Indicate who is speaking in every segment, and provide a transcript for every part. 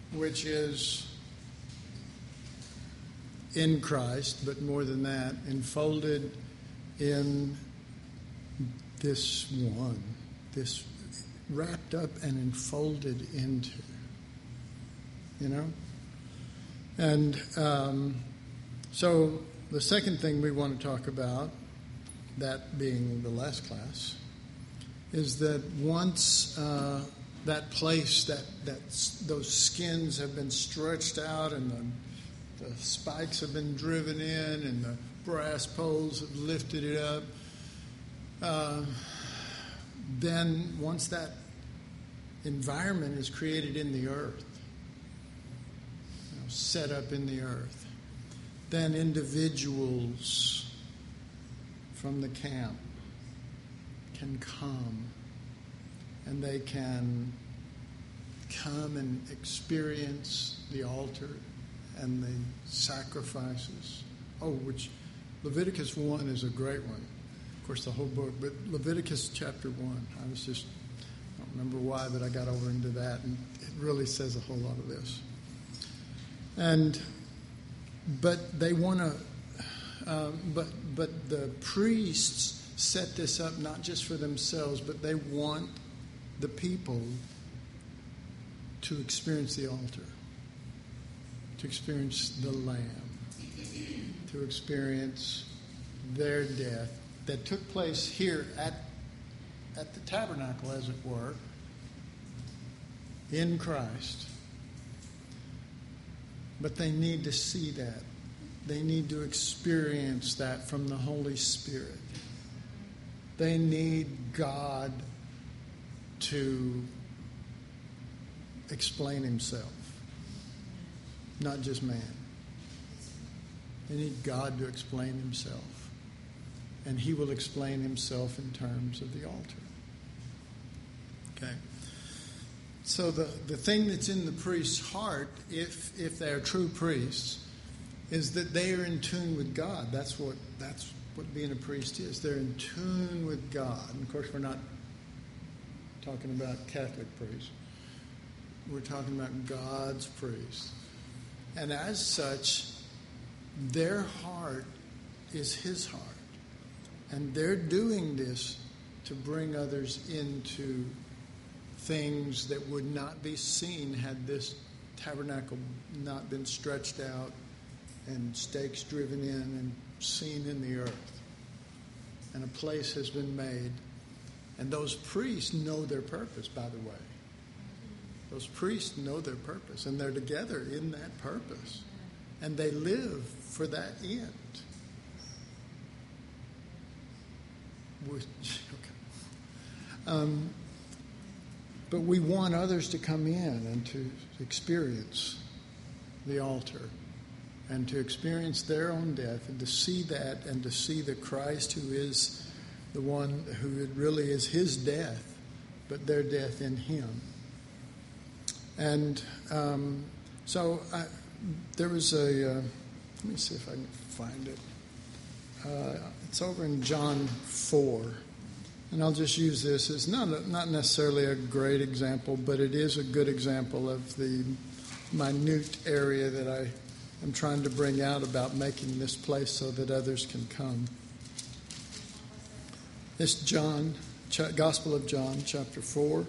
Speaker 1: which is in Christ, but more than that, enfolded in this one, this wrapped up and enfolded into, And so the second thing we want to talk about, that being the last class, is that once that place, that those skins have been stretched out and the spikes have been driven in and the brass poles have lifted it up, then once that environment is created in the earth, set up in the earth, then individuals from the camp can come, and they can come and experience the altar and the sacrifices. Which Leviticus 1 is a great one. Of course, the whole book, but Leviticus chapter 1. I don't remember why, but I got over into that, and it really says a whole lot of this. But they want to, but the priests set this up not just for themselves, but they want the people to experience the altar, to experience the Lamb, to experience their death that took place here at the tabernacle, as it were, in Christ. But they need to see that. They need to experience that from the Holy Spirit. They need God to explain himself, not just man. They need God to explain himself. And he will explain himself in terms of the altar. Okay. So the thing that's in the priest's heart, if they're true priests, is that they are in tune with God. That's what being a priest is. They're in tune with God. And of course, we're not talking about Catholic priests. We're talking about God's priests. And as such, their heart is his heart. And they're doing this to bring others into things that would not be seen had this tabernacle not been stretched out and stakes driven in and seen in the earth. And a place has been made. And those priests know their purpose, by the way. Those priests know their purpose, and they're together in that purpose. And they live for that end. But we want others to come in and to experience the altar and to experience their own death and to see that and to see the Christ who is the one who it really is his death, but their death in him. And so there was let me see if I can find it. It's over in John 4. And I'll just use this as not necessarily a great example, but it is a good example of the minute area that I am trying to bring out about making this place so that others can come. It's John, Gospel of John, chapter 4.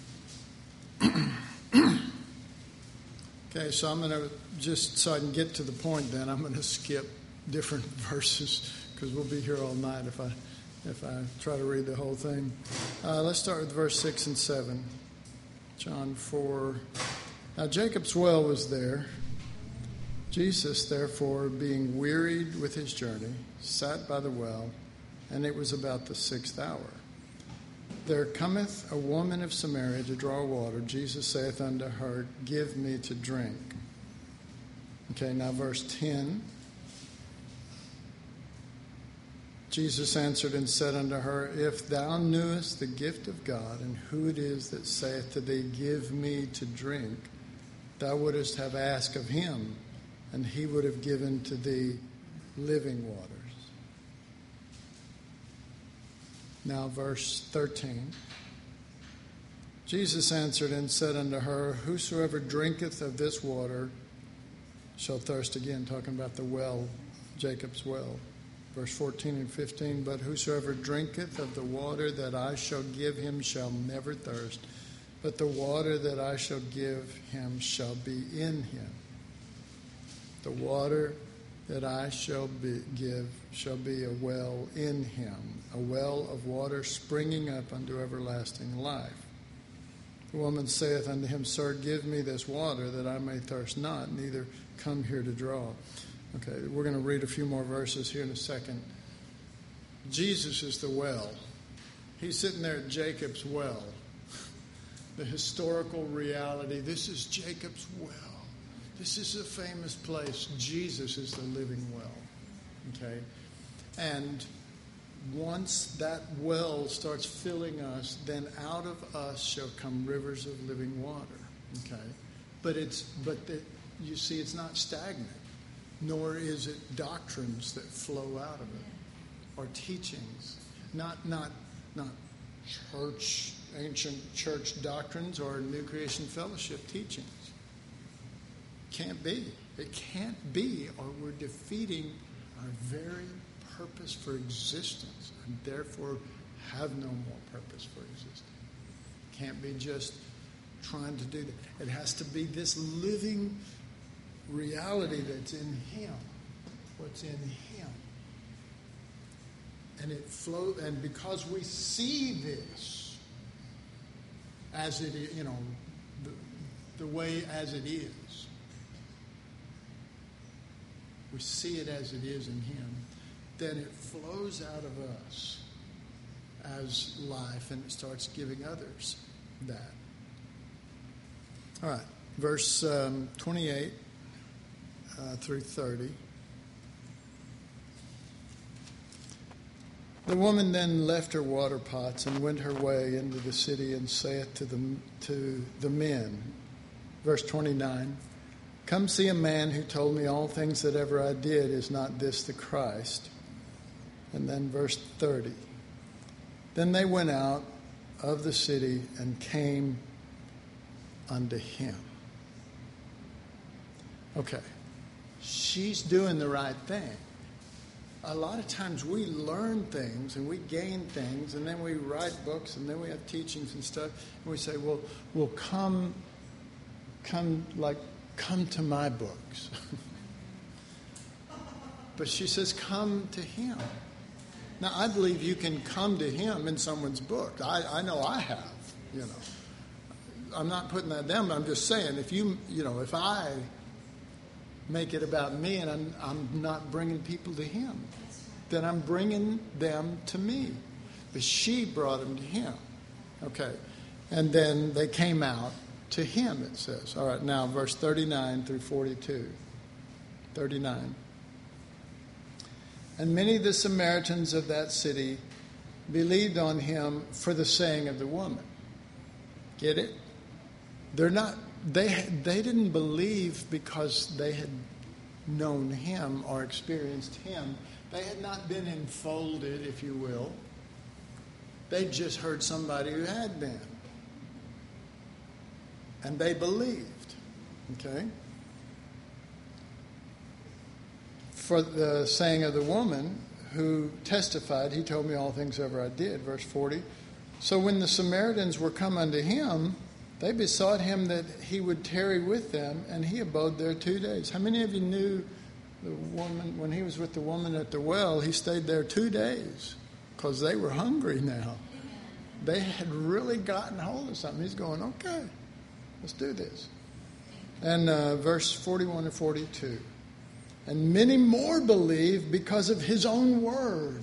Speaker 1: Okay, so I'm going to just, so I can get to the point then, I'm going to skip different verses because we'll be here all night if I try to read the whole thing. Let's start with verse 6 and 7. John 4. Now Jacob's well was there. Jesus, therefore, being wearied with his journey, sat by the well, and it was about the 6th hour. There cometh a woman of Samaria to draw water. Jesus saith unto her, Give me to drink. Okay, now verse 10. Jesus answered and said unto her, If thou knewest the gift of God, and who it is that saith to thee, Give me to drink, thou wouldest have asked of him, and he would have given to thee living waters. Now verse 13. Jesus answered and said unto her, Whosoever drinketh of this water shall thirst again, talking about the well, Jacob's well. Verse 14 and 15, But whosoever drinketh of the water that I shall give him shall never thirst, but the water that I shall give him shall be in him. The water that I shall give shall be a well in him, a well of water springing up unto everlasting life. The woman saith unto him, Sir, give me this water that I may thirst not, neither come here to draw. Okay, we're going to read a few more verses here in a second. Jesus is the well. He's sitting there at Jacob's well. The historical reality. This is Jacob's well. This is a famous place. Jesus is the living well. Okay? And once that well starts filling us, then out of us shall come rivers of living water. Okay? But you see, it's not stagnant, nor is it doctrines that flow out of it, or teachings, not ancient church doctrines or New Creation Fellowship teachings. Can't be. It can't be, or we're defeating our very purpose for existence, and therefore have no more purpose for existence. Can't be just trying to do that. It has to be this living reality that's in Him, what's in Him. And it flows, and because we see this as it is, the way as it is, we see it as it is in Him, then it flows out of us as life, and it starts giving others that. All right, verse 28 through 30. The woman then left her water pots and went her way into the city and saith to the men, verse 29, Come see a man who told me all things that ever I did. Is not this the Christ? And then verse 30. Then they went out of the city and came unto him. Okay. She's doing the right thing. A lot of times we learn things and we gain things, and then we write books, and then we have teachings and stuff, and we say, well, come to my books. But she says, come to him. Now, I believe you can come to him in someone's book. I know I have, I'm not putting that down, but I'm just saying, if I make it about me and I'm not bringing people to him, then I'm bringing them to me. But she brought them to him. Okay. And then they came out to him, it says. All right, now verse 39 through 42. 39. And many of the Samaritans of that city believed on him for the saying of the woman. Get it? They didn't believe because they had known him or experienced him. They had not been enfolded, if you will. They just heard somebody who had been. And they believed. Okay? For the saying of the woman who testified, he told me all things ever I did. Verse 40. So when the Samaritans were come unto him, they besought him that he would tarry with them, and he abode there 2 days. How many of you knew the woman, when he was with the woman at the well, he stayed there 2 days because they were hungry now. They had really gotten hold of something. He's going, okay, let's do this. And verse 41 and 42. And many more believed because of his own word.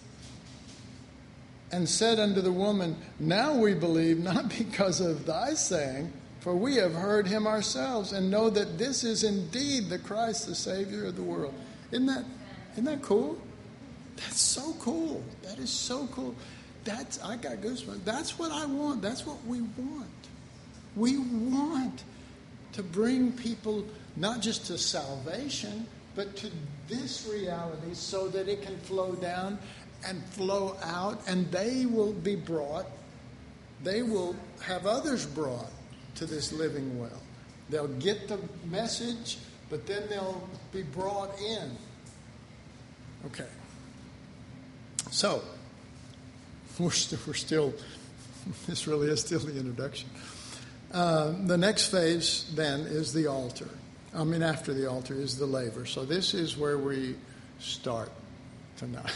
Speaker 1: And said unto the woman, Now we believe, not because of thy saying, for we have heard him ourselves, and know that this is indeed the Christ, the Savior of the world. Isn't that cool? That's so cool. That is so cool. I got goosebumps. That's what I want. That's what we want. We want to bring people not just to salvation, but to this reality so that it can flow down and flow out, and they will be brought they will have others brought to this living well. They'll get the message, but then they'll be brought in. Okay. So, we're still, this really is still the introduction. The next phase then is the altar. After the altar is the laver. So this is where we start tonight.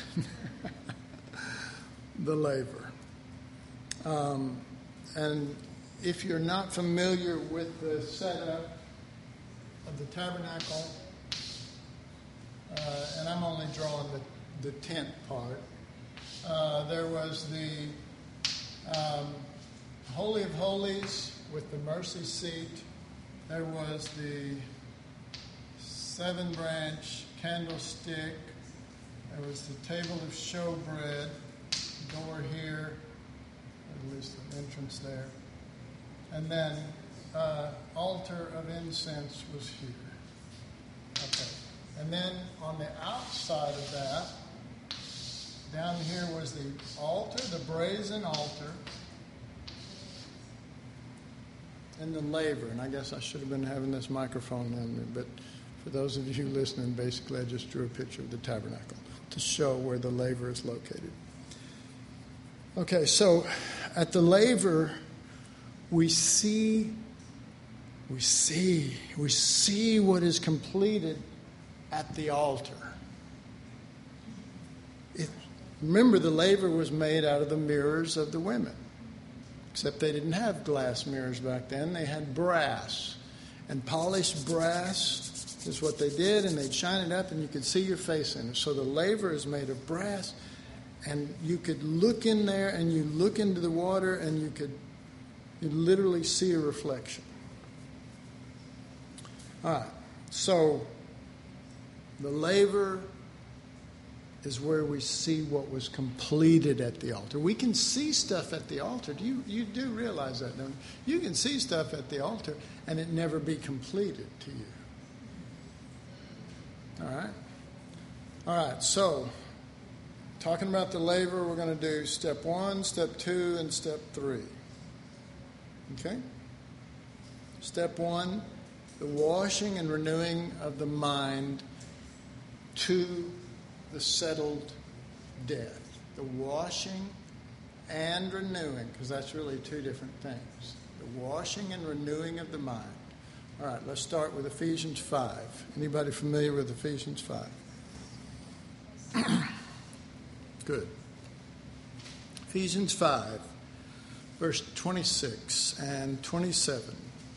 Speaker 1: The laver. And if you're not familiar with the setup of the tabernacle, and I'm only drawing the tent part, there was the Holy of Holies with the mercy seat. There was the 7-branch candlestick. There was the table of showbread, door here, at least the entrance there. And then altar of incense was here. Okay. And then on the outside of that, down here was the altar, the brazen altar, and the laver. And I guess I should have been having this microphone on me, but for those of you listening, basically I just drew a picture of the tabernacle to show where the laver is located. Okay, so at the laver, we see what is completed at the altar. Remember, the laver was made out of the mirrors of the women. Except they didn't have glass mirrors back then. They had brass. And polished brass is what they did, and they'd shine it up and you could see your face in it. So the laver is made of brass, and you could look in there and you look into the water and you literally see a reflection. All right. So the laver is where we see what was completed at the altar. We can see stuff at the altar. You do realize that, don't you? You can see stuff at the altar and it never be completed to you. All right? All right, so talking about the laver, we're going to do step 1, step 2, and step 3. Okay? Step 1, the washing and renewing of the mind to the settled death. The washing and renewing, because that's really two different things. The washing and renewing of the mind. All right, let's start with Ephesians 5. Anybody familiar with Ephesians 5? Good. Ephesians 5, verse 26 and 27.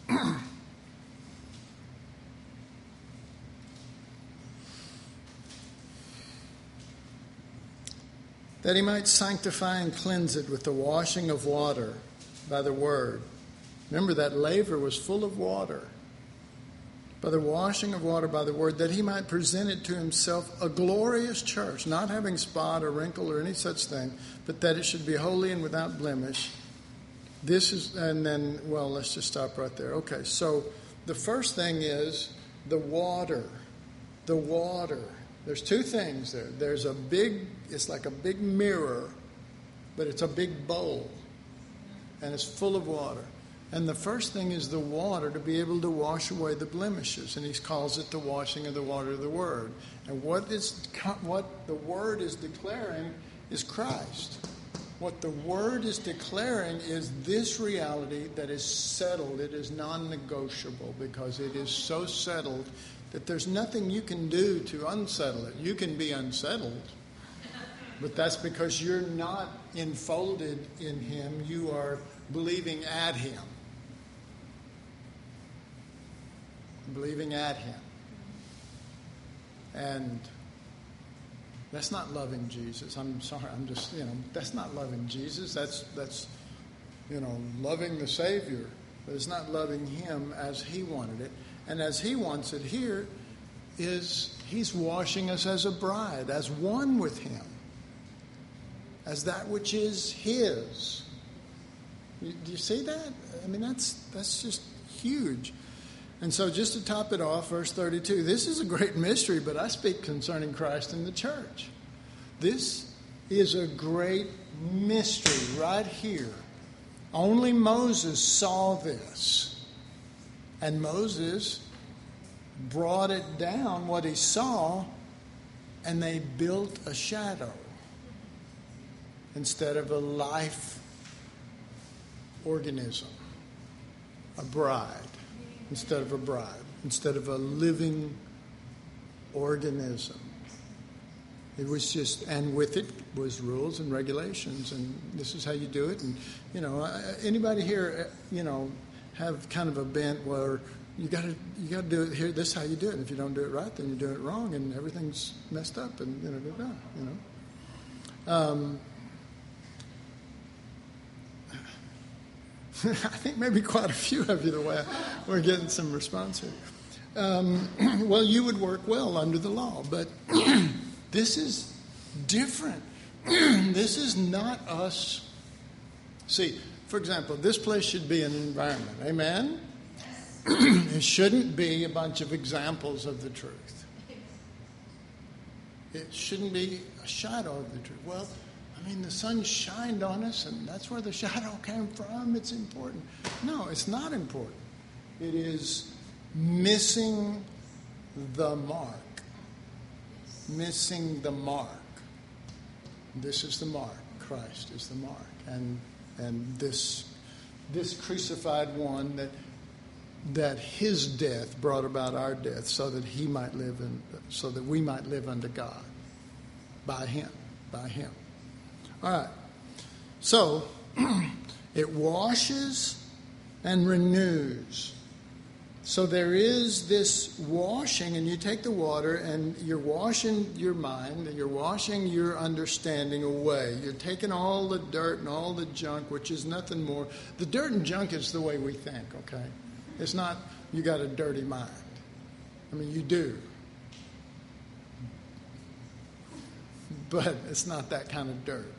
Speaker 1: That he might sanctify and cleanse it with the washing of water by the word. Remember, that laver was full of water. By the washing of water by the word, that he might present it to himself a glorious church, not having spot or wrinkle or any such thing, but that it should be holy and without blemish. This is, and then, well, let's just stop right there. Okay, so the first thing is the water. The water. There's two things there. There's a big, it's like a big mirror, but it's a big bowl, and it's full of water. And the first thing is the water to be able to wash away the blemishes, and he calls it the washing of the water of the Word. And what the Word is declaring is Christ. What the Word is declaring is this reality that is settled. It is non-negotiable because it is so settled that there's nothing you can do to unsettle it. You can be unsettled, but that's because you're not enfolded in him. You are believing at him. Believing at him. And that's not loving Jesus. I'm sorry, that's not loving Jesus. That's loving the Savior. But it's not loving him as he wanted it. And as he wants it here is he's washing us as a bride, as one with him, as that which is his. Do you see that? I mean, that's just huge. And so just to top it off, verse 32, this is a great mystery, but I speak concerning Christ and the church. This is a great mystery right here. Only Moses saw this. And Moses brought it down, what he saw, and they built a shadow instead of a life organism, a bride instead of a bride, instead of a living organism. It was just, and with it was rules and regulations, and this is how you do it. And, anybody here, have kind of a bent where you got to do it here. This is how you do it. And if you don't do it right, then you do it wrong, and everything's messed up. And I think maybe quite a few of you, the way we're getting some response here. Well, you would work well under the law, but this is different. This is not us. See, for example, this place should be an environment. Amen? It shouldn't be a bunch of examples of the truth. It shouldn't be a shadow of the truth. Well, the sun shined on us, and that's where the shadow came from. It's important. No, it's not important. It is missing the mark. Missing the mark. This is the mark. Christ is the mark. And this crucified one that his death brought about our death so that he might live so that we might live unto God by him. All right. So it washes and renews. So there is this washing, and you take the water and you're washing your mind, and you're washing your understanding away. You're taking all the dirt and all the junk, which is nothing more. The dirt and junk is the way we think, okay? It's not you got a dirty mind. You do. But it's not that kind of dirt.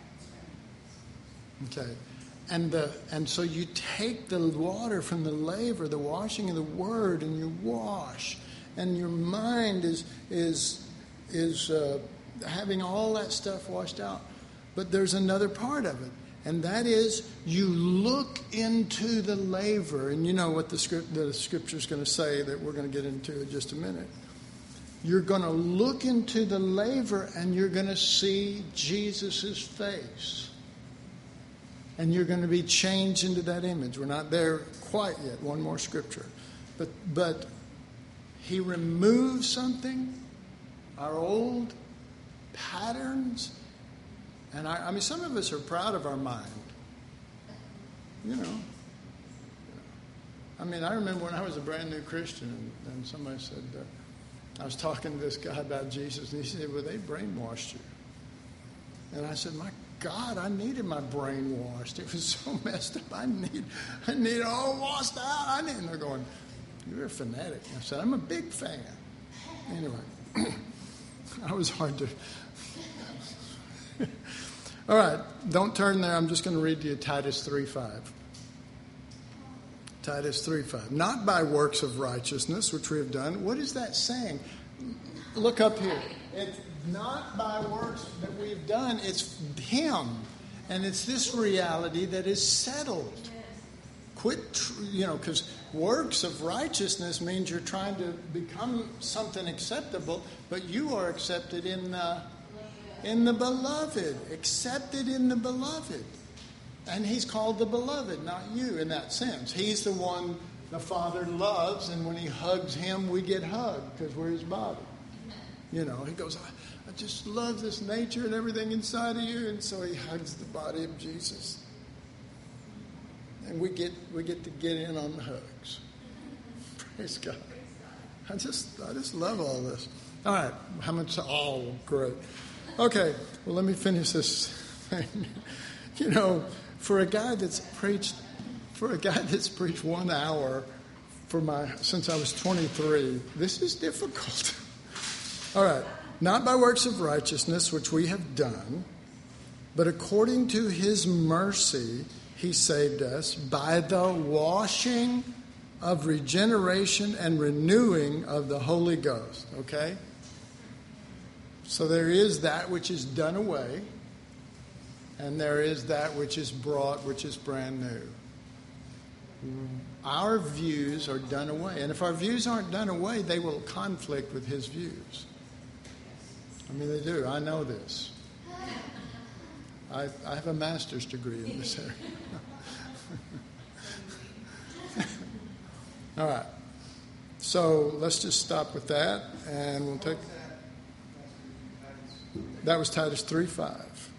Speaker 1: Okay. And so you take the water from the laver, the washing of the word, and you wash, and your mind is having all that stuff washed out. But there's another part of it, and that is you look into the laver, and you know what the scripture's going to say that we're going to get into in just a minute. You're going to look into the laver, and you're going to see Jesus' face. And you're going to be changed into that image. We're not there quite yet. One more scripture. But he removes something, our old patterns. And some of us are proud of our mind. I remember when I was a brand new Christian, and somebody said, I was talking to this guy about Jesus, and he said, well, they brainwashed you. And I said, my God, I needed my brain washed. It was so messed up. I need it all washed out. And they're going, you're a fanatic. I said, I'm a big fan. Anyway, I was hard to. All right, don't turn there. I'm just going to read to you Titus 3:5. Titus 3:5. Not by works of righteousness, which we have done. What is that saying? Look up here. It's not by works that we've done. It's him. And it's this reality that is settled. Quit, because works of righteousness means you're trying to become something acceptable, but you are accepted in the beloved. Accepted in the beloved. And he's called the beloved, not you in that sense. He's the one the Father loves, and when he hugs him, we get hugged because we're his body. He goes, I just love this nature and everything inside of you. And so he hugs the body of Jesus. And we get to get in on the hugs. Praise God. I just love all this. All right. How much? Oh, great. Okay. Well, let me finish this thing. For a guy that's preached 1 hour since I was 23, this is difficult. All right. Not by works of righteousness, which we have done, but according to his mercy, he saved us by the washing of regeneration and renewing of the Holy Ghost. Okay? So there is that which is done away, and there is that which is brought, which is brand new. Our views are done away. And if our views aren't done away, they will conflict with his views. I mean, they do. I know this. I have a master's degree in this area. All right. So let's just stop with that, and we'll take... That was Titus 3:5.